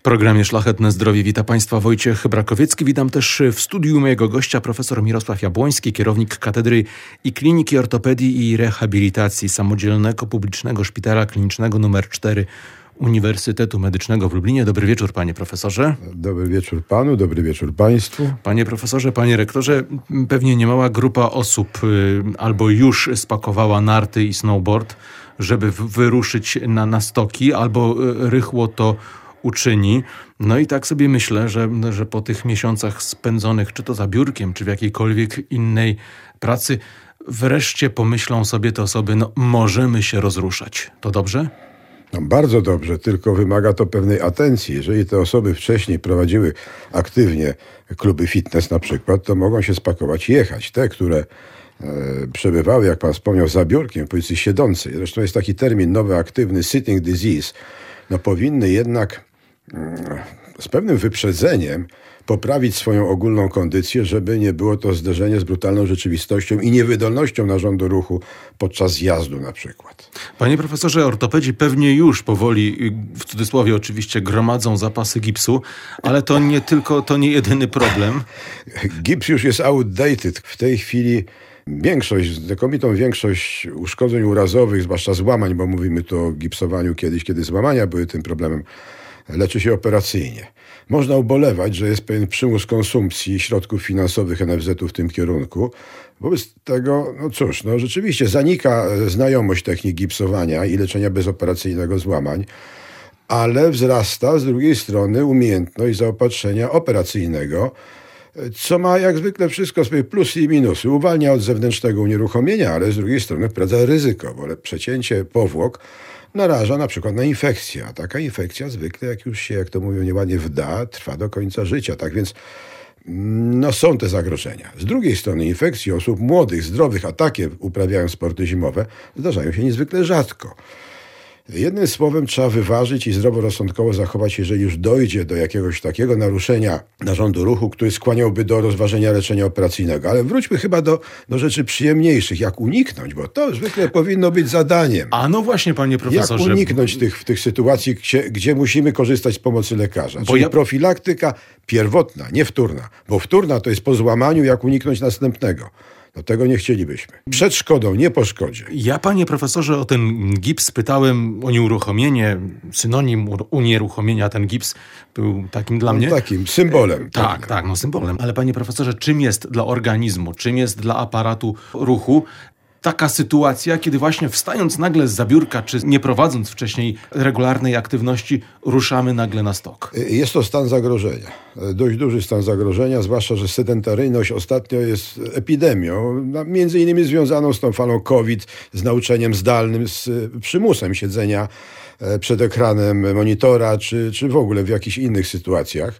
programie Szlachetne Zdrowie wita Państwa Wojciech Brakowiecki. Witam też w studiu mojego gościa, profesor Mirosław Jabłoński, kierownik Katedry i Kliniki Ortopedii i Rehabilitacji Samodzielnego Publicznego Szpitala Klinicznego nr 4 Uniwersytetu Medycznego w Lublinie. Dobry wieczór, panie profesorze. Dobry wieczór panu, dobry wieczór państwu. Panie profesorze, panie rektorze, pewnie niemała grupa osób albo już spakowała narty i snowboard, żeby wyruszyć na stoki, albo rychło to uczyni. No i tak sobie myślę, że po tych miesiącach spędzonych, czy to za biurkiem, czy w jakiejkolwiek innej pracy, wreszcie pomyślą sobie te osoby, możemy się rozruszać. To dobrze? No, bardzo dobrze, tylko wymaga to pewnej atencji. Jeżeli te osoby wcześniej prowadziły aktywnie kluby fitness na przykład, to mogą się spakować i jechać. Te, które przebywały, jak pan wspomniał, za biurkiem, w pozycji siedzącej. Zresztą jest taki termin nowy, aktywny sitting disease. Powinny jednak z pewnym wyprzedzeniem poprawić swoją ogólną kondycję, żeby nie było to zderzenie z brutalną rzeczywistością i niewydolnością narządu ruchu podczas zjazdu na przykład. Panie profesorze, ortopedzi pewnie już powoli, w cudzysłowie oczywiście, gromadzą zapasy gipsu, ale to nie jedyny problem. Gips już jest outdated. W tej chwili znakomitą większość uszkodzeń urazowych, zwłaszcza złamań, bo mówimy tu o gipsowaniu kiedyś, kiedy złamania były tym problemem, leczy się operacyjnie. Można ubolewać, że jest pewien przymus konsumpcji środków finansowych NFZ-u w tym kierunku. Wobec tego, rzeczywiście zanika znajomość technik gipsowania i leczenia bezoperacyjnego złamań, ale wzrasta z drugiej strony umiejętność zaopatrzenia operacyjnego, co ma jak zwykle wszystko swoje plusy i minusy. Uwalnia od zewnętrznego unieruchomienia, ale z drugiej strony wprowadza ryzyko, bo przecięcie powłok naraża na przykład na infekcję, a taka infekcja zwykle, jak już się, jak to mówią nieładnie, wda, trwa do końca życia. Tak więc są te zagrożenia. Z drugiej strony infekcje osób młodych, zdrowych, a takie uprawiają sporty zimowe, zdarzają się niezwykle rzadko. Jednym słowem trzeba wyważyć i zdroworozsądkowo zachować, jeżeli już dojdzie do jakiegoś takiego naruszenia narządu ruchu, który skłaniałby do rozważenia leczenia operacyjnego. Ale wróćmy chyba do rzeczy przyjemniejszych. Jak uniknąć, bo to zwykle powinno być zadaniem. A no właśnie, panie profesorze. Jak uniknąć tych sytuacji, gdzie musimy korzystać z pomocy lekarza. Czyli profilaktyka pierwotna, nie wtórna. Bo wtórna to jest po złamaniu, jak uniknąć następnego. Tego nie chcielibyśmy. Przed szkodą, nie po szkodzie. Ja, panie profesorze, o ten gips pytałem, o nieuruchomienie, synonim unieruchomienia, ten gips był takim dla mnie. Takim symbolem. Tak, symbolem. Ale panie profesorze, czym jest dla organizmu, czym jest dla aparatu ruchu taka sytuacja, kiedy właśnie wstając nagle z biurka, czy nie prowadząc wcześniej regularnej aktywności, ruszamy nagle na stok? Jest to stan zagrożenia. Dość duży stan zagrożenia, zwłaszcza, że sedentaryjność ostatnio jest epidemią, między innymi związaną z tą falą COVID, z nauczeniem zdalnym, z przymusem siedzenia przed ekranem monitora, czy w ogóle w jakichś innych sytuacjach.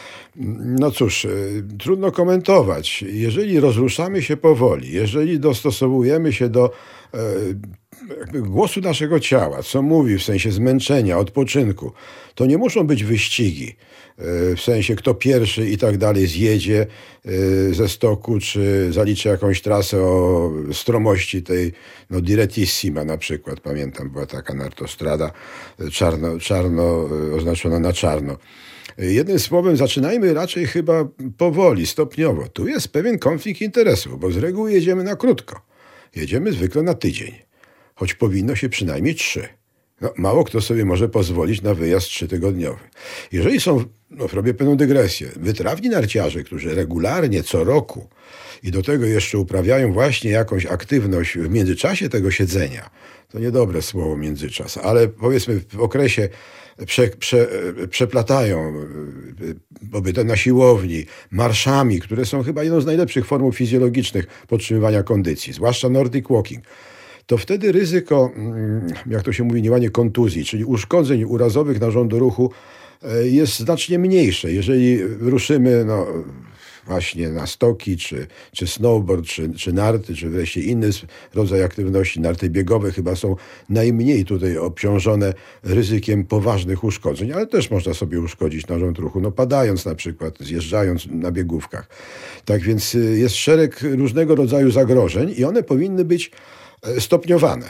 Trudno komentować. Jeżeli rozruszamy się powoli, jeżeli dostosowujemy się do głosu naszego ciała, co mówi w sensie zmęczenia, odpoczynku, to nie muszą być wyścigi, w sensie kto pierwszy i tak dalej zjedzie ze stoku, czy zaliczy jakąś trasę o stromości tej, direttissima na przykład, pamiętam, była taka nartostrada, czarno oznaczona na czarno. Jednym słowem, zaczynajmy raczej chyba powoli, stopniowo. Tu jest pewien konflikt interesów, bo z reguły jedziemy na krótko. Jedziemy zwykle na tydzień, choć powinno się przynajmniej 3. Mało kto sobie może pozwolić na wyjazd 3-tygodniowy. Jeżeli są, robię pewną dygresję, wytrawni narciarze, którzy regularnie co roku i do tego jeszcze uprawiają właśnie jakąś aktywność w międzyczasie tego siedzenia, to niedobre słowo międzyczas, ale powiedzmy w okresie przeplatają pobytem na siłowni, marszami, które są chyba jedną z najlepszych form fizjologicznych podtrzymywania kondycji, zwłaszcza Nordic Walking, to wtedy ryzyko, jak to się mówi nieładnie, kontuzji, czyli uszkodzeń urazowych narządu ruchu jest znacznie mniejsze. Jeżeli ruszymy właśnie na stoki, czy snowboard, czy narty, czy wreszcie inny rodzaj aktywności, narty biegowe chyba są najmniej tutaj obciążone ryzykiem poważnych uszkodzeń, ale też można sobie uszkodzić narząd ruchu, padając na przykład, zjeżdżając na biegówkach. Tak więc jest szereg różnego rodzaju zagrożeń i one powinny być stopniowane.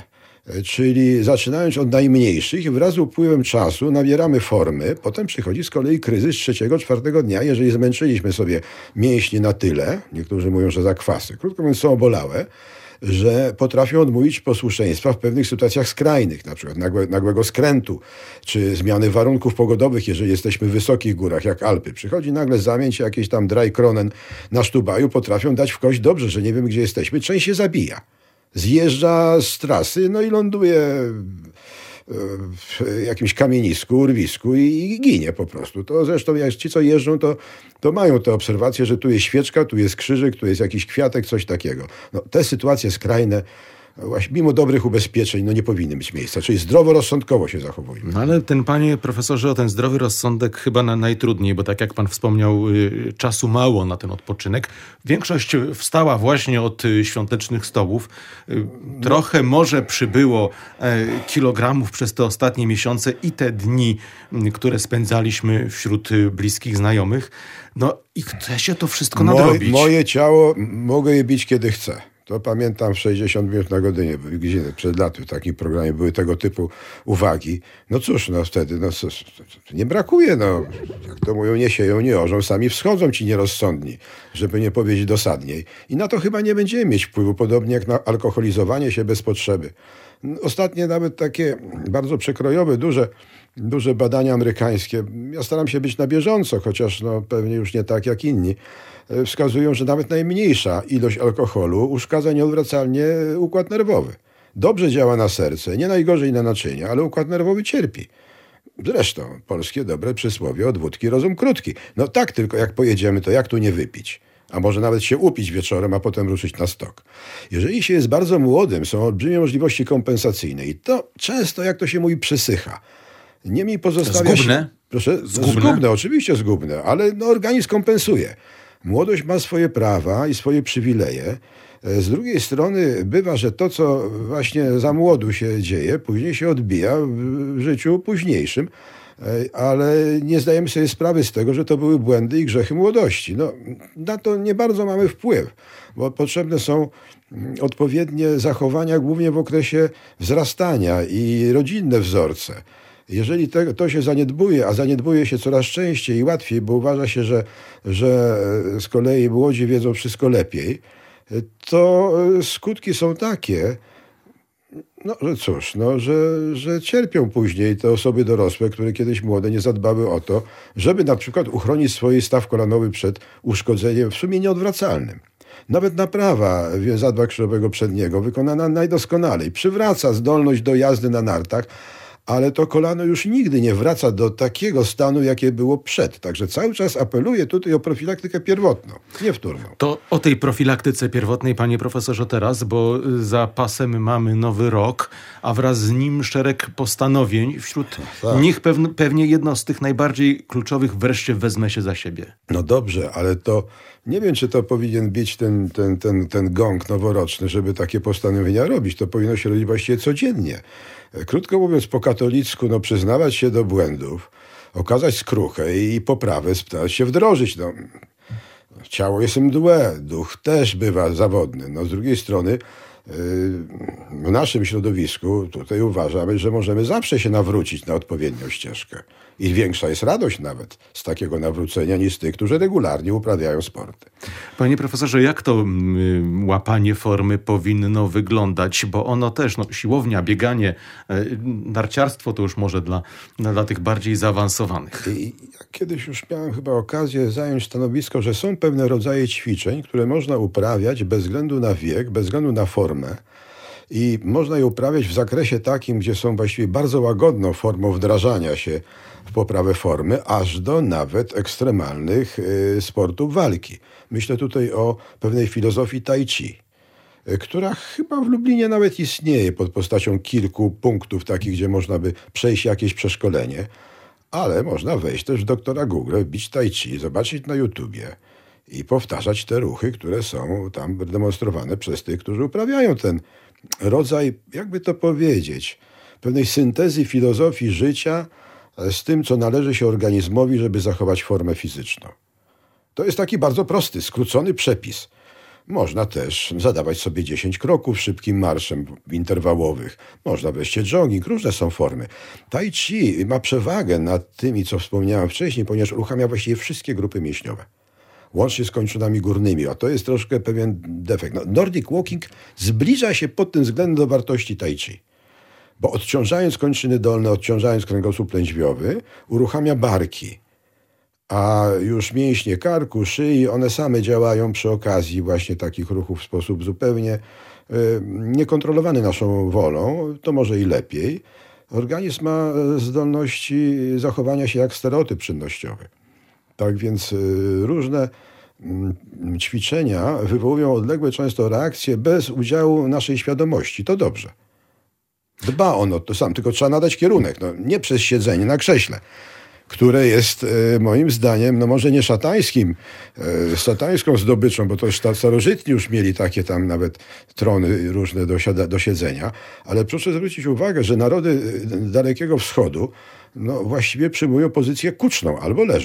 Czyli zaczynając od najmniejszych i wraz z upływem czasu nabieramy formy, potem przychodzi z kolei kryzys 3-4 dnia, jeżeli zmęczyliśmy sobie mięśnie na tyle, niektórzy mówią, że zakwasy, krótko mówiąc są obolałe, że potrafią odmówić posłuszeństwa w pewnych sytuacjach skrajnych, na przykład nagłego skrętu, czy zmiany warunków pogodowych, jeżeli jesteśmy w wysokich górach, jak Alpy. Przychodzi nagle zamięć, jakieś tam dry kronen na Sztubaju, potrafią dać w kość dobrze, że nie wiemy, gdzie jesteśmy. Część się zabija. Zjeżdża z trasy, no i ląduje w jakimś kamienisku, urwisku i ginie po prostu. To zresztą jak ci, co jeżdżą, to mają te obserwacje, że tu jest świeczka, tu jest krzyżyk, tu jest jakiś kwiatek, coś takiego. No, te sytuacje skrajne, właśnie mimo dobrych ubezpieczeń, no nie powinny mieć miejsca. Czyli zdroworozsądkowo się zachowujmy. No ale panie profesorze, o ten zdrowy rozsądek chyba najtrudniej, bo tak jak pan wspomniał, czasu mało na ten odpoczynek. Większość wstała właśnie od świątecznych stołów. Trochę może przybyło kilogramów przez te ostatnie miesiące i te dni, które spędzaliśmy wśród bliskich znajomych. No i chce się to wszystko nadrobić. Moje ciało, mogę je bić kiedy chcę. To pamiętam w 60 minut na godzinę, przed laty w takim programie były tego typu uwagi. No cóż, no wtedy nie brakuje, no. Jak to mówią, nie sieją, nie orzą, sami wschodzą ci nierozsądni, żeby nie powiedzieć dosadniej. I na to chyba nie będziemy mieć wpływu, podobnie jak na alkoholizowanie się bez potrzeby. Ostatnie nawet takie bardzo przekrojowe, duże badania amerykańskie, ja staram się być na bieżąco, chociaż no, pewnie już nie tak jak inni, wskazują, że nawet najmniejsza ilość alkoholu uszkadza nieodwracalnie układ nerwowy. Dobrze działa na serce, nie najgorzej na naczynia, ale układ nerwowy cierpi. Zresztą polskie dobre przysłowie od wódki rozum krótki. No tak, tylko jak pojedziemy, to jak tu nie wypić? A może nawet się upić wieczorem, a potem ruszyć na stok. Jeżeli się jest bardzo młodym, są olbrzymie możliwości kompensacyjne i to często, jak to się mówi, przysycha. Niemniej pozostawia zgubne? się... Proszę? Zgubne, oczywiście zgubne, ale no, organizm kompensuje. Młodość ma swoje prawa i swoje przywileje. Z drugiej strony bywa, że to, co właśnie za młodu się dzieje, później się odbija w życiu późniejszym, ale nie zdajemy sobie sprawy z tego, że to były błędy i grzechy młodości. No, na to nie bardzo mamy wpływ, bo potrzebne są odpowiednie zachowania, głównie w okresie wzrastania i rodzinne wzorce. Jeżeli to się zaniedbuje, a zaniedbuje się coraz częściej i łatwiej, bo uważa się, że z kolei młodzi wiedzą wszystko lepiej, to skutki są takie, no, że cóż, no, że cierpią później te osoby dorosłe, które kiedyś młode nie zadbały o to, żeby na przykład uchronić swój staw kolanowy przed uszkodzeniem w sumie nieodwracalnym. Nawet naprawa więzadła krzyżowego przedniego, wykonana najdoskonalej, przywraca zdolność do jazdy na nartach, ale to kolano już nigdy nie wraca do takiego stanu, jakie było przed. Także cały czas apeluję tutaj o profilaktykę pierwotną, nie wtórną. To o tej profilaktyce pierwotnej, panie profesorze, teraz, bo za pasem mamy nowy rok, a wraz z nim szereg postanowień. Wśród nich pewnie jedno z tych najbardziej kluczowych wreszcie wezmę się za siebie. No dobrze, ale to nie wiem, czy to powinien być ten gong noworoczny, żeby takie postanowienia robić. To powinno się robić właściwie codziennie. Krótko mówiąc, po katolicku, no, przyznawać się do błędów, okazać skruchę i poprawę starać się wdrożyć. No, ciało jest mdłe, duch też bywa zawodny. No, z drugiej strony w naszym środowisku tutaj uważamy, że możemy zawsze się nawrócić na odpowiednią ścieżkę. I większa jest radość nawet z takiego nawrócenia niż tych, którzy regularnie uprawiają sporty. Panie profesorze, jak to łapanie formy powinno wyglądać? Bo ono też, siłownia, bieganie, narciarstwo to już może dla tych bardziej zaawansowanych. I ja kiedyś już miałem chyba okazję zająć stanowisko, że są pewne rodzaje ćwiczeń, które można uprawiać bez względu na wiek, bez względu na formę. I można je uprawiać w zakresie takim, gdzie są właściwie bardzo łagodną formą wdrażania się w poprawę formy, aż do nawet ekstremalnych sportów walki. Myślę tutaj o pewnej filozofii tai chi, która chyba w Lublinie nawet istnieje pod postacią kilku punktów takich, gdzie można by przejść jakieś przeszkolenie, ale można wejść też w doktora Google, wbić tai chi, zobaczyć na YouTubie i powtarzać te ruchy, które są tam demonstrowane przez tych, którzy uprawiają ten rodzaj, jakby to powiedzieć, pewnej syntezy filozofii życia z tym, co należy się organizmowi, żeby zachować formę fizyczną. To jest taki bardzo prosty, skrócony przepis. Można też zadawać sobie 10 kroków szybkim marszem interwałowych. Można wreszcie jogging, różne są formy. Tai chi ma przewagę nad tymi, co wspomniałem wcześniej, ponieważ uruchamia właściwie wszystkie grupy mięśniowe, łącznie z kończynami górnymi, a to jest troszkę pewien defekt. Nordic Walking zbliża się pod tym względem do wartości Tai Chi, bo odciążając kończyny dolne, odciążając kręgosłup lędźwiowy, uruchamia barki, a już mięśnie karku, szyi, one same działają przy okazji właśnie takich ruchów w sposób zupełnie niekontrolowany naszą wolą, to może i lepiej. Organizm ma zdolności zachowania się jak stereotyp czynnościowy. Tak więc różne ćwiczenia wywołują odległe często reakcje bez udziału naszej świadomości. To dobrze. Dba ono to sam, tylko trzeba nadać kierunek. Nie przez siedzenie na krześle, które jest moim zdaniem, może nie szatańską zdobyczą, bo to już starożytni już mieli takie tam nawet trony różne do siedzenia, ale proszę zwrócić uwagę, że narody Dalekiego Wschodu właściwie przyjmują pozycję kuczną albo leżą.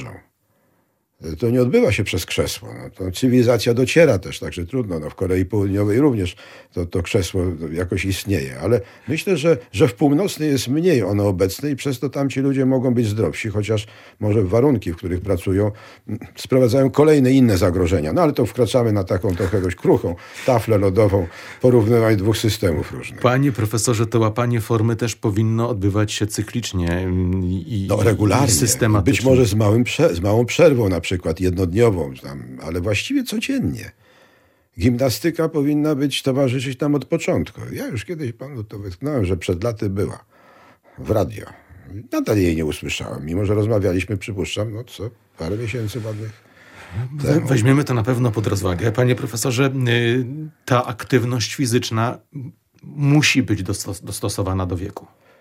To nie odbywa się przez krzesło. To cywilizacja dociera też, także trudno. W Korei Południowej również to krzesło jakoś istnieje. Ale myślę, że w północnej jest mniej ono obecne i przez to tamci ludzie mogą być zdrowsi, chociaż może warunki, w których pracują, sprowadzają kolejne inne zagrożenia. Ale to wkraczamy na taką trochę dość kruchą taflę lodową porównywań dwóch systemów różnych. Panie profesorze, to łapanie formy też powinno odbywać się cyklicznie i regularnie. I systematycznie. Być może z małą przerwą, na przykład jednodniową, ale właściwie codziennie. Gimnastyka powinna towarzyszyć nam od początku. Ja już kiedyś panu to wytknąłem, że przed laty była w radio. Nadal jej nie usłyszałem, mimo że rozmawialiśmy, przypuszczam, parę miesięcy ładnych temu. Weźmiemy to na pewno pod rozwagę. Panie profesorze, ta aktywność fizyczna musi być dostosowana do wieku.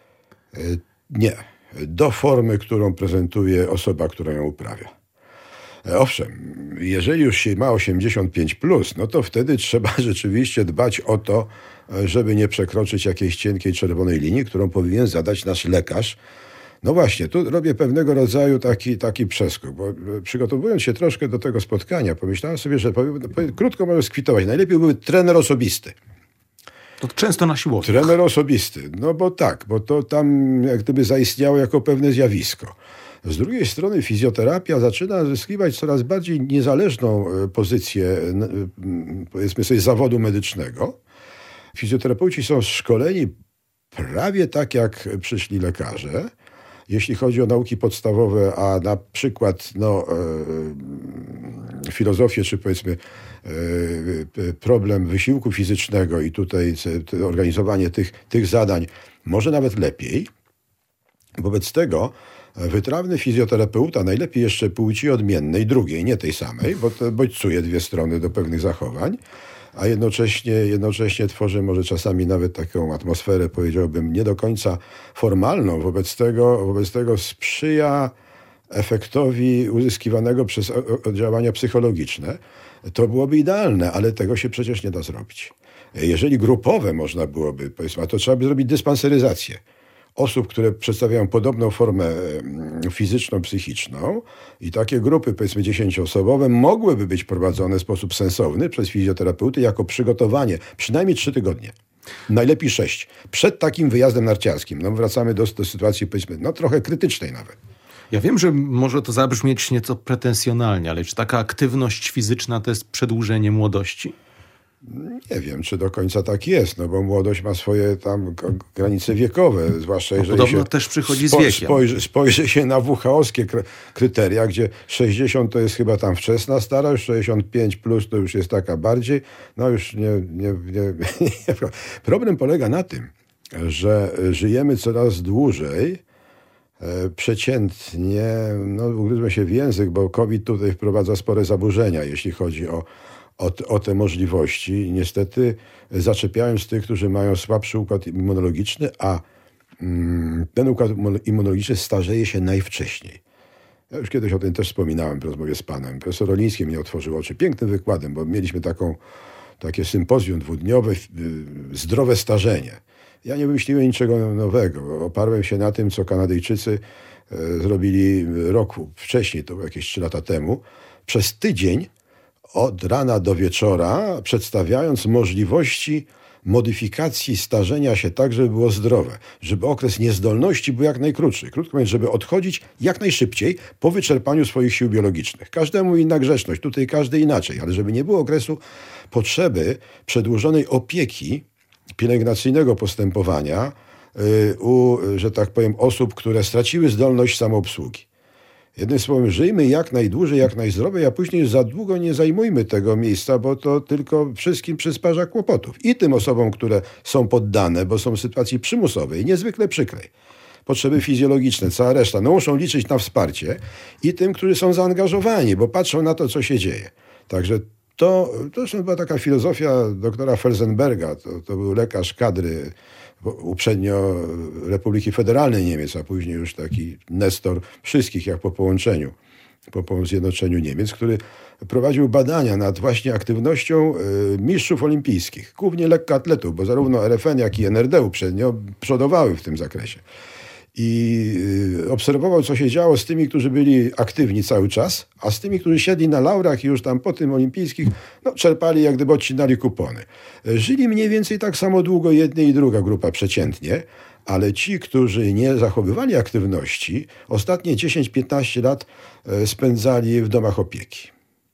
Nie. Do formy, którą prezentuje osoba, która ją uprawia. Owszem, jeżeli już się ma 85+, to wtedy trzeba rzeczywiście dbać o to, żeby nie przekroczyć jakiejś cienkiej czerwonej linii, którą powinien zadać nasz lekarz. No właśnie, tu robię pewnego rodzaju taki przeskok, bo przygotowując się troszkę do tego spotkania, pomyślałem sobie, że krótko może skwitować. Najlepiej byłby trener osobisty. To często na siłowni. Trener osobisty, bo to tam jak gdyby zaistniało jako pewne zjawisko. Z drugiej strony fizjoterapia zaczyna zyskiwać coraz bardziej niezależną pozycję, powiedzmy sobie, zawodu medycznego. Fizjoterapeuci są szkoleni prawie tak, jak przyszli lekarze. Jeśli chodzi o nauki podstawowe, a na przykład filozofię, czy powiedzmy problem wysiłku fizycznego i tutaj organizowanie tych zadań może nawet lepiej. Wobec tego wytrawny fizjoterapeuta, najlepiej jeszcze płci odmiennej, drugiej, nie tej samej, bo to bodźcuje dwie strony do pewnych zachowań, a jednocześnie tworzy może czasami nawet taką atmosferę, powiedziałbym, nie do końca formalną. Wobec tego sprzyja efektowi uzyskiwanego przez oddziaływania psychologiczne. To byłoby idealne, ale tego się przecież nie da zrobić. Jeżeli grupowe można byłoby, powiedzmy, to trzeba by zrobić dyspanseryzację osób, które przedstawiają podobną formę fizyczną, psychiczną i takie grupy, powiedzmy 10-osobowe, mogłyby być prowadzone w sposób sensowny przez fizjoterapeuty jako przygotowanie przynajmniej 3 tygodnie. Najlepiej 6. Przed takim wyjazdem narciarskim. Wracamy do sytuacji, powiedzmy, trochę krytycznej nawet. Ja wiem, że może to zabrzmieć nieco pretensjonalnie, ale czy taka aktywność fizyczna to jest przedłużenie młodości? Nie wiem, czy do końca tak jest, bo młodość ma swoje tam granice wiekowe, zwłaszcza jeżeli podobno też przychodzi z wiekiem. Spojrzy się na WHO-owskie kryteria, gdzie 60 to jest chyba tam wczesna starość, 65 plus to już jest taka bardziej, już nie. Problem polega na tym, że żyjemy coraz dłużej, przeciętnie, ugryzłem się w język, bo COVID tutaj wprowadza spore zaburzenia, jeśli chodzi o te możliwości. Niestety zaczepiając tych, którzy mają słabszy układ immunologiczny, a ten układ immunologiczny starzeje się najwcześniej. Ja już kiedyś o tym też wspominałem w rozmowie z panem. Profesor Oliński mnie otworzył oczy pięknym wykładem, bo mieliśmy takie sympozjum dwudniowe, zdrowe starzenie. Ja nie wymyśliłem niczego nowego. Oparłem się na tym, co Kanadyjczycy zrobili rok wcześniej, to było jakieś 3 lata temu. Przez tydzień od rana do wieczora, przedstawiając możliwości modyfikacji starzenia się tak, żeby było zdrowe, żeby okres niezdolności był jak najkrótszy. Krótko mówiąc, żeby odchodzić jak najszybciej po wyczerpaniu swoich sił biologicznych. Każdemu inna grzeczność, tutaj każdy inaczej, ale żeby nie było okresu potrzeby przedłużonej opieki, pielęgnacyjnego postępowania u, że tak powiem, osób, które straciły zdolność samoobsługi. Jednym słowem, żyjmy jak najdłużej, jak najzdrowiej, a później za długo nie zajmujmy tego miejsca, bo to tylko wszystkim przysparza kłopotów. I tym osobom, które są poddane, bo są w sytuacji przymusowej, niezwykle przykrej. Potrzeby fizjologiczne, cała reszta, no muszą liczyć na wsparcie i tym, którzy są zaangażowani, bo patrzą na to, co się dzieje. Także to była taka filozofia doktora Felsenberga, to był lekarz kadry uprzednio Republiki Federalnej Niemiec, a później już taki nestor wszystkich, jak po zjednoczeniu Niemiec, który prowadził badania nad właśnie aktywnością mistrzów olimpijskich, głównie lekkoatletów, bo zarówno RFN, jak i NRD uprzednio przodowały w tym zakresie. I obserwował, co się działo z tymi, którzy byli aktywni cały czas, a z tymi, którzy siedli na laurach i już tam po tym olimpijskich, czerpali, jak gdyby odcinali kupony. Żyli mniej więcej tak samo długo jedna i druga grupa przeciętnie, ale ci, którzy nie zachowywali aktywności, ostatnie 10-15 lat spędzali w domach opieki.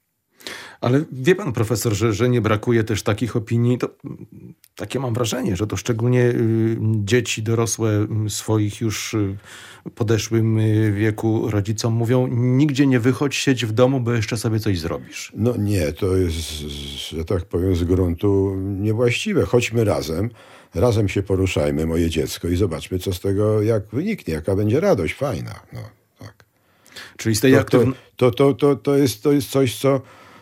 Ale wie pan profesor, że nie brakuje też takich opinii, to takie mam wrażenie, że to szczególnie dzieci dorosłe swoich już podeszłym wieku rodzicom mówią: nigdzie nie wychodź, siedź w domu, bo jeszcze sobie coś zrobisz. No nie, to jest, że tak powiem, z gruntu niewłaściwe. Chodźmy razem się poruszajmy, moje dziecko, i zobaczmy, co z tego jak wyniknie, jaka będzie radość, fajna. No, tak. Czyli z tej to jest coś, co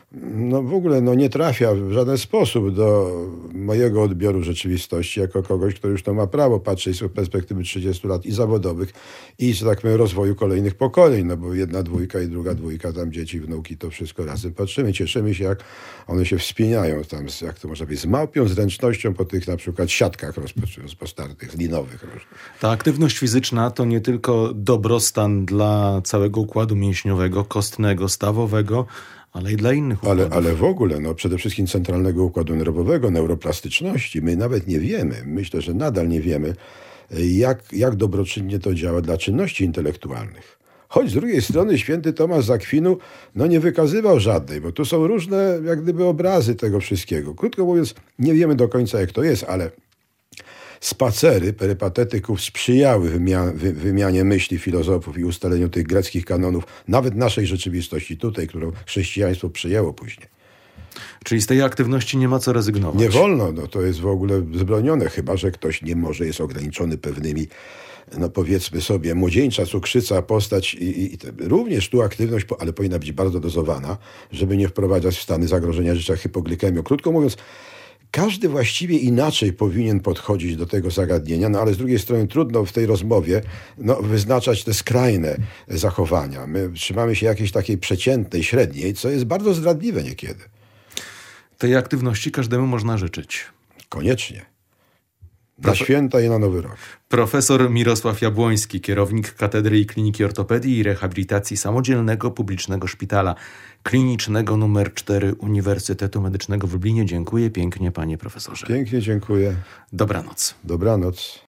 w ogóle nie trafia w żaden sposób do mojego odbioru rzeczywistości, jako kogoś, kto już ma prawo patrzeć z perspektywy 30 lat i zawodowych, i, że tak powiem, rozwoju kolejnych pokoleń, bo jedna dwójka i druga dwójka, tam dzieci, wnuki, to wszystko razem patrzymy, cieszymy się, jak one się wspinają tam, jak to można powiedzieć, z małpią zręcznością po tych na przykład siatkach rozpostartych, linowych. Ta aktywność fizyczna to nie tylko dobrostan dla całego układu mięśniowego, kostnego, stawowego, ale i dla innych układów. Ale w ogóle, przede wszystkim centralnego układu nerwowego, neuroplastyczności. My nawet nie wiemy, myślę, że nadal nie wiemy, jak dobroczynnie to działa dla czynności intelektualnych. Choć z drugiej strony święty Tomasz z Akwinu nie wykazywał żadnej, bo tu są różne jak gdyby obrazy tego wszystkiego. Krótko mówiąc, nie wiemy do końca, jak to jest, ale spacery perypatetyków sprzyjały wymianie myśli filozofów i ustaleniu tych greckich kanonów, nawet naszej rzeczywistości tutaj, którą chrześcijaństwo przyjęło później. Czyli z tej aktywności nie ma co rezygnować. Nie wolno, to jest w ogóle zbronione, chyba że ktoś nie może, jest ograniczony pewnymi, powiedzmy sobie, młodzieńcza, cukrzyca, postać i również tu aktywność, ale powinna być bardzo dozowana, żeby nie wprowadzać w stany zagrożenia życia hipoglikemią. Krótko mówiąc, każdy właściwie inaczej powinien podchodzić do tego zagadnienia, ale z drugiej strony trudno w tej rozmowie wyznaczać te skrajne zachowania. My trzymamy się jakiejś takiej przeciętnej, średniej, co jest bardzo zdradliwe niekiedy. Tej aktywności każdemu można życzyć. Koniecznie. Na święta i na Nowy Rok. Profesor Mirosław Jabłoński, kierownik Katedry i Kliniki Ortopedii i Rehabilitacji Samodzielnego Publicznego Szpitala Klinicznego nr 4 Uniwersytetu Medycznego w Lublinie. Dziękuję pięknie, panie profesorze. Pięknie dziękuję. Dobranoc. Dobranoc.